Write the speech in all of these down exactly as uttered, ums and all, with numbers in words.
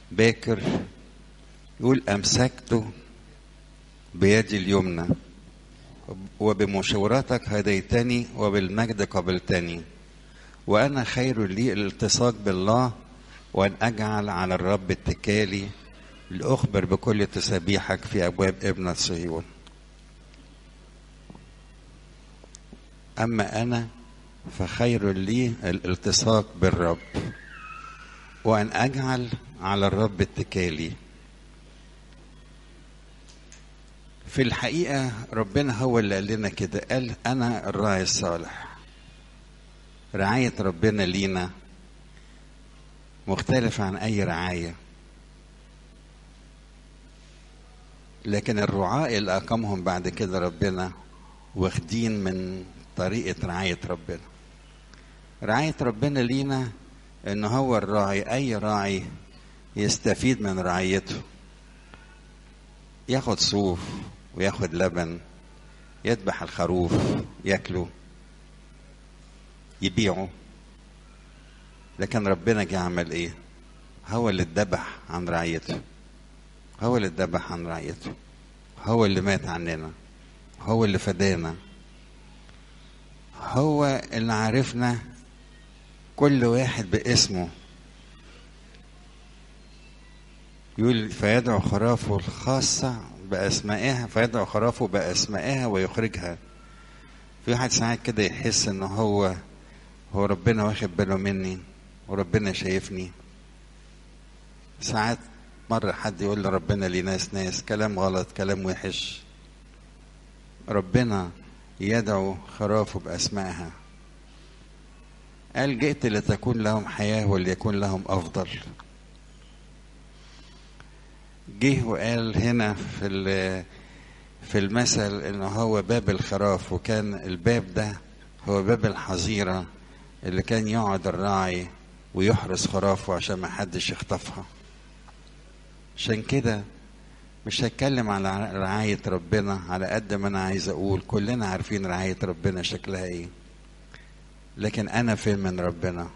باكر يقول أمسكته بيدي اليمنى وبمشورتك هديتني وبالمجد قبلتني، وأنا خير لي الالتصاق بالله وأن أجعل على الرب اتكالي لأخبر بكل تسابيحك في أبواب ابنة صهيون. أما أنا فخير لي الالتصاق بالرب وأن أجعل على الرب اتكالي. في الحقيقة ربنا هو اللي قال لنا كده، قال أنا الراعي الصالح. رعاية ربنا لينا مختلف عن أي رعاية، لكن الرعاة اللي أقامهم بعد كده ربنا واخدين من طريقة رعاية ربنا. رعاية ربنا لينا إن هو الراعي، أي راعي يستفيد من رعايته، ياخد صوف وياخد لبن، يذبح الخروف ياكله يبيعه. لكن ربنا جه عمل ايه؟ هو اللي اتذبح عن رعيته، هو اللي اتذبح عن رعيته، هو اللي مات عننا، هو اللي فدانا، هو اللي عرفنا كل واحد باسمه. يقول فيدعو خرافه الخاصة بأسمائها، فيدعو خرافه بأسمائها ويخرجها. في واحد ساعات كده يحس ان هو هو ربنا واخد باله مني وربنا شايفني. ساعات مرة حد يقول لربنا لي ناس ناس كلام غلط، كلام وحش. ربنا يدعو خرافه بأسمائها. قال جئت لتكون لهم حياة وليكون لهم أفضل. جه وقال هنا في في المثل إنه هو باب الخراف، وكان الباب ده هو باب الحظيرة اللي كان يقعد الراعي ويحرس خرافه عشان ما حدش يخطفها. عشان كده مش هتكلم على رعاية ربنا على قد ما أنا عايز أقول كلنا عارفين رعاية ربنا شكلها إيه، لكن أنا فين من ربنا؟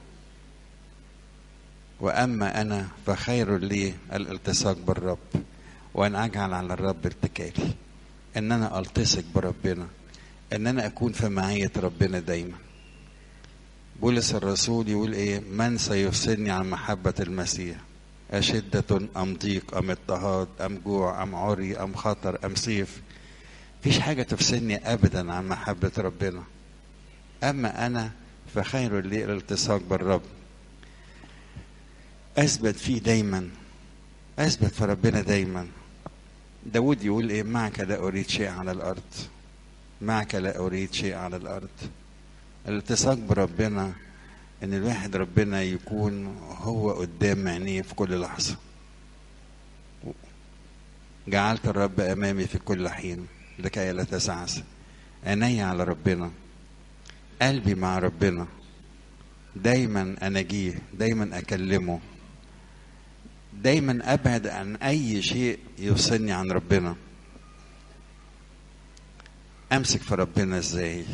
وأما أنا فخير لي الالتصاق بالرب وأن أجعل على الرب اتكالي. إن أنا ألتصق بربنا، إن أنا أكون في معية ربنا دايما. بولس الرسول يقول إيه؟ من سيفصلني عن محبة المسيح؟ أشدة أم ضيق أم اضطهاد أم جوع أم عري أم خطر أم سيف؟ فيش حاجة تفصلني أبدا عن محبة ربنا. أما أنا فخير لي الالتصاق بالرب، أثبت فيه دايما، أثبت في ربنا دايما. داود يقول إيه؟ معك لا أريد شيء على الأرض، معك لا أريد شيء على الأرض. الالتصاق بربنا إن الواحد ربنا يكون هو قدام عينيه في كل لحظة. جعلت الرب أمامي في كل حين لكي لا تسعس. عيني على ربنا، قلبي مع ربنا، دايما أناجيه، دايما أكلمه، دايما أبعد عن أي شيء يوصلني عن ربنا. أمسك في ربنا إزاي؟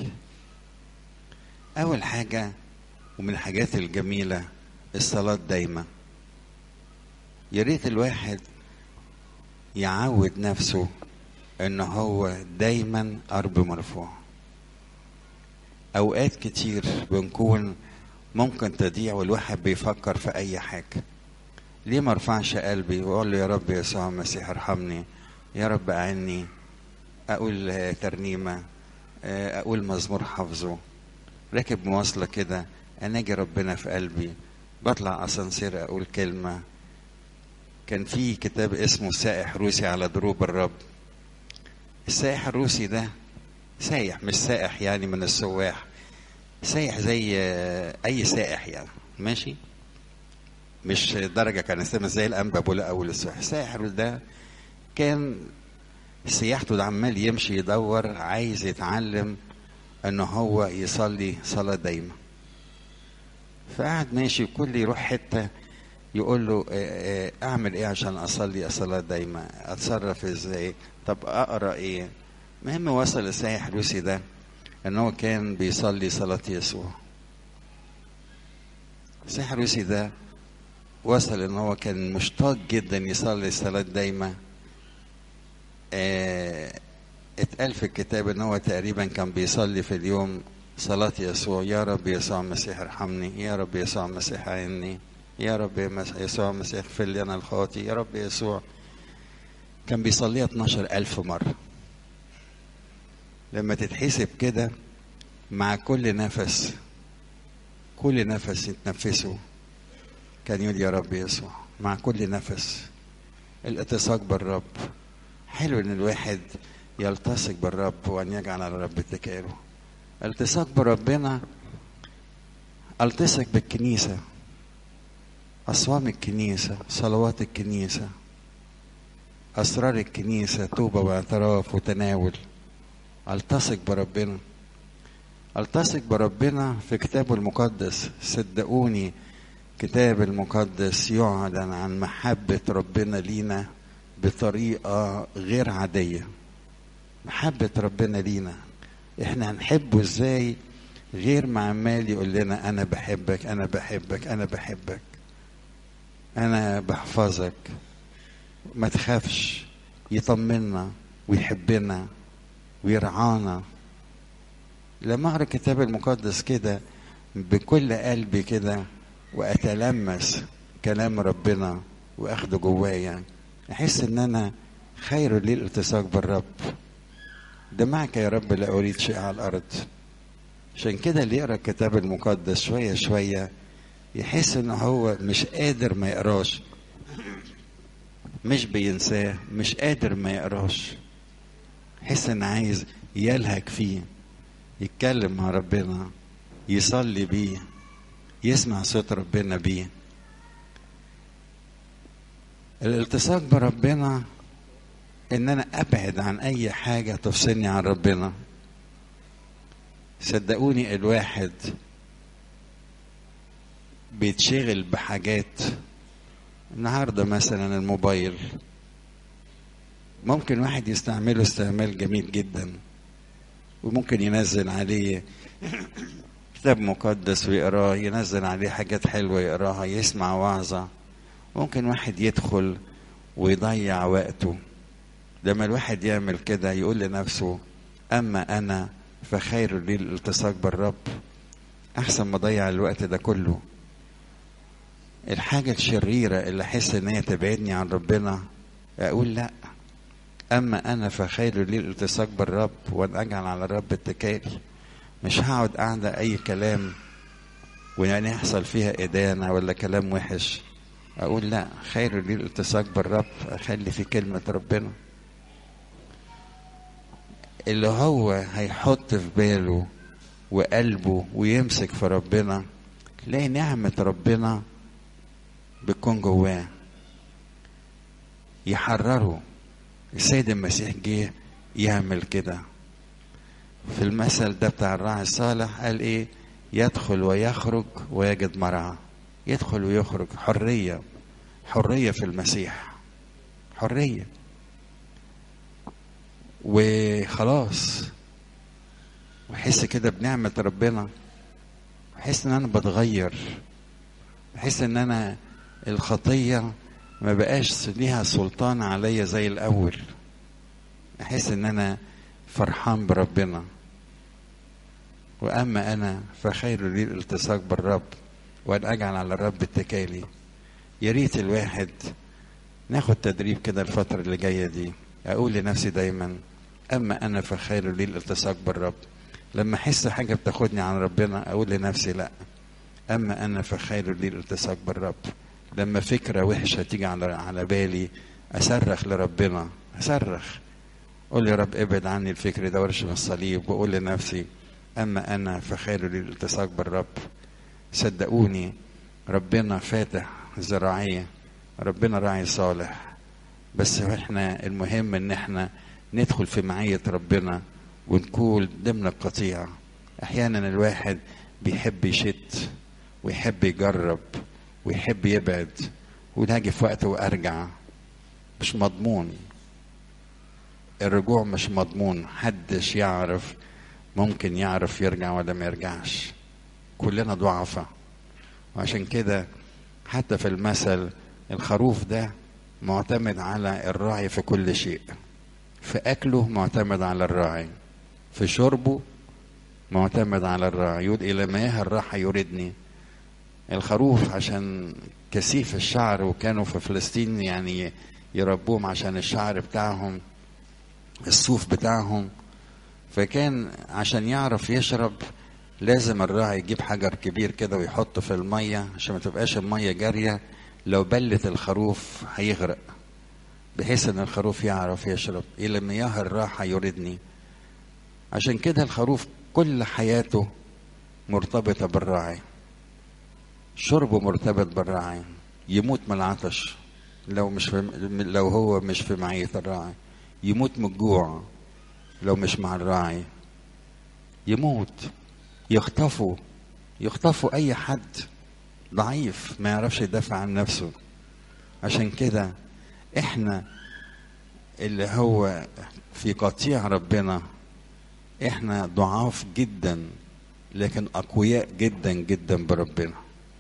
أول حاجة ومن الحاجات الجميلة الصلاة دايما. يا ريت الواحد يعود نفسه إن هو دايما قلبه مرفوع. أوقات كتير بنكون ممكن تضيع والواحد بيفكر في أي حاجة. ليه ما ارفعش قلبي واقول له يا رب يسوع المسيح ارحمني، يا رب اعني، اقول ترنيمه، اقول مزمور حافظه، راكب مواصله كده اناجي ربنا في قلبي، بطلع اسانسير اقول كلمه. كان في كتاب اسمه سائح روسي على دروب الرب. السائح الروسي ده سايح، مش سائح يعني من السواح، سايح زي اي سائح يعني، ماشي، مش درجة كان اسمها زي الأنبابولا أول السائح. الساحر ده كان سياحته ده عمال يمشي يدور، عايز يتعلم أنه هو يصلي صلاة دايما. فقعد ماشي، كل يروح حتة يقول له أعمل إيه عشان أصلي صلاة دايما، أتصرف إزاي، طب أقرأ إيه. المهم وصل السائح الروسي ده أنه كان بيصلي صلاة يسوع. السائح الروسي ده وصل ان هو كان مشتاق جدا يصلي الصلاة دايما. اه اتقال في الكتاب ان هو تقريبا كان بيصلي في اليوم صلاة يسوع: يا رب يسوع المسيح ارحمني، يا رب يسوع المسيح عيني، يا رب يسوع المسيح اغفر لي انا الخاطي، يا رب يسوع. كان بيصليها اتناشر ألف مرة. لما تتحسب كده مع كل نفس، كل نفس يتنفسه كان يقول يا رب يسوع مع كل نفس. الاتساق بالرب. حلو ان الواحد يلتصق بالرب وان يجعل على الرب اتكاله. التصاق بربنا، التصق بالكنيسة، أصوام الكنيسة، صلوات الكنيسة، أسرار الكنيسة، توبة واعتراف وتناول. التصق بربنا، التصق بربنا في كتابه المقدس. صدقوني كتاب المقدس يعلن عن محبة ربنا لينا بطريقة غير عادية. محبة ربنا لينا احنا هنحبه ازاي غير ما عمال يقول لنا انا بحبك انا بحبك انا بحبك انا بحفظك، ما تخافش، يطمنا ويحبنا ويرعانا. لما اقرا الكتاب المقدس كده بكل قلبي كده واتلمس كلام ربنا واخده جوايا، احس ان انا خير لي الالتصاق بالرب. ده معك يا رب لا اريد شيء على الارض. عشان كده اللي يقرا الكتاب المقدس شويه شويه يحس ان هو مش قادر ما يقراش، مش بينساه، مش قادر ما يقراش. يحس ان عايز يلهج فيه، يتكلم مع ربنا، يصلي بيه، يسمع صوت ربنا بيه. الالتصاق بربنا ان انا ابعد عن اي حاجة تفصلني عن ربنا. صدقوني الواحد بيتشغل بحاجات. النهاردة مثلا الموبايل ممكن واحد يستعمله استعمال جميل جدا، وممكن ينزل عليه كتاب مقدس ويقراه، ينزل عليه حاجات حلوة يقراها، يسمع وعظة. ممكن واحد يدخل ويضيع وقته. لما الواحد يعمل كده يقول لنفسه أما أنا فخير لي الالتصاق بالرب، أحسن ما أضيع الوقت ده كله. الحاجة الشريرة اللي أحس إن هي تبعدني عن ربنا أقول لأ، أما أنا فخير لي الالتصاق بالرب وأن أجعل على الرب اتكالي. مش هقعد قاعدة أي كلام ويعني يحصل فيها إدانة ولا كلام وحش. أقول لأ، خير لي الالتصاق بالرب، أخلي في كلمة ربنا. اللي هو هيحط في باله وقلبه ويمسك في ربنا، تلاقي نعمة ربنا بتكون جواه، يحرره. السيد المسيح جه يعمل كده. في المثل ده بتاع الراعي الصالح قال ايه؟ يدخل ويخرج ويجد مرعى. يدخل ويخرج، حرية، حرية في المسيح، حرية. وخلاص وحس كده بنعمة ربنا، بحس ان انا بتغير، بحس ان انا الخطية ما بقاش ليها سلطان عليا زي الاول. احس ان انا فرحان بربنا. واما انا فخير لي الالتصاق بالرب وان اجعل على الرب اتكالي. يا ريت الواحد ناخد تدريب كده الفترة اللي جاية دي. اقول لنفسي دايما اما انا فخير لي الالتصاق بالرب. لما احس حاجة بتاخدني عن ربنا اقول لنفسي لا، اما انا فخير لي الالتصاق بالرب. لما فكرة وحشة تيجي على على بالي اصرخ لربنا، اصرخ قول يا رب ابعد عني الفكر ده وارشم الصليب. واقول لنفسي اما انا فخير لي الالتصاق بالرب. صدقوني ربنا فاتح زراعية، ربنا راعي صالح. بس احنا المهم ان احنا ندخل في معية ربنا ونكون ضمن القطيع. احيانا الواحد بيحب يشت ويحب يجرب ويحب يبعد، وناجي في وقت وارجع. مش مضمون الرجوع، مش مضمون. حدش يعرف ممكن يعرف يرجع ولا ما يرجعش. كلنا ضعفة. وعشان كده حتى في المثل الخروف ده معتمد على الراعي في كل شيء، في أكله معتمد على الراعي، في شربه معتمد على الراعي. يقول إلى مياه الراحة يردني. الخروف عشان كثيف الشعر، وكانوا في فلسطين يعني يربوهم عشان الشعر بتاعهم، الصوف بتاعهم، فكان عشان يعرف يشرب لازم الراعي يجيب حجر كبير كده ويحطه في المية عشان ما تبقاش المية جارية، لو بلت الخروف هيغرق، بحيث ان الخروف يعرف يشرب. الى مياه الراحة يردني. عشان كده الخروف كل حياته مرتبطة بالراعي، شربه مرتبط بالراعي، يموت من العطش لو مش في لو هو مش في معية الراعي، يموت من الجوع لو مش مع الراعي، يموت، يخطفوا يخطفوا اي حد ضعيف ما يعرفش يدافع عن نفسه. عشان كده احنا اللي هو في قطيع ربنا احنا ضعاف جدا، لكن اقوياء جدا جدا بربنا،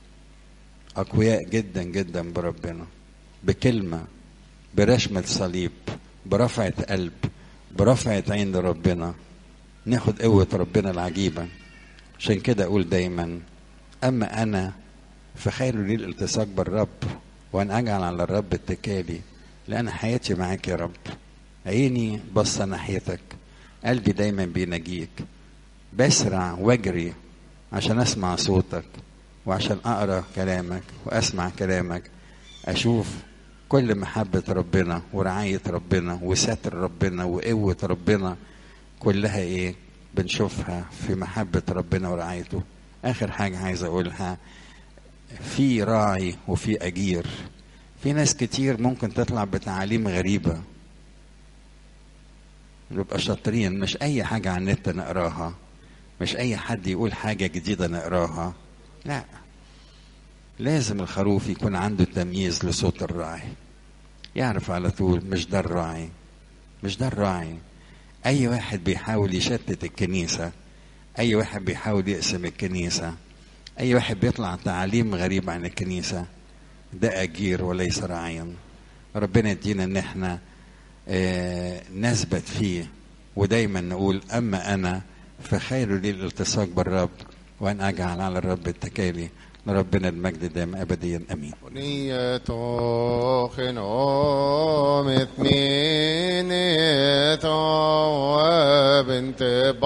اقوياء جدا جدا بربنا، بكلمة، برشمة صليب، برفعة قلب، برفعة عين لربنا، ناخد قوة ربنا العجيبة. عشان كده اقول دايما اما انا فخير لي الالتصاق بالرب، وان اجعل على الرب اتكالي، لان حياتي معاك يا رب، عيني بصة ناحيتك، قلبي دايما بيناجيك، بسرع واجري عشان اسمع صوتك، وعشان اقرا كلامك واسمع كلامك، اشوف كل محبة ربنا ورعاية ربنا وستر ربنا وقوة ربنا كلها ايه بنشوفها في محبة ربنا ورعايته. اخر حاجة عايز اقولها، في راعي وفي اجير. في ناس كتير ممكن تطلع بتعاليم غريبة، نبقى شاطرين، مش اي حاجة على النت نقراها، مش اي حد يقول حاجة جديدة نقراها، لا، لازم الخروف يكون عنده تمييز لصوت الراعي، يعرف على طول مش ده الراعي، مش ده الراعي. اي واحد بيحاول يشتت الكنيسة، اي واحد بيحاول يقسم الكنيسة، اي واحد بيطلع تعاليم غريبة عن الكنيسة، ده اجير وليس راعيا. ربنا يدينا ان احنا آه نثبت فيه، ودايما نقول اما انا فخير لي الالتصاق بالرب، وان اجعل على الرب اتكالي. لربنا المجد دائم ابديا امين. نية خنوم ثمينة وبنت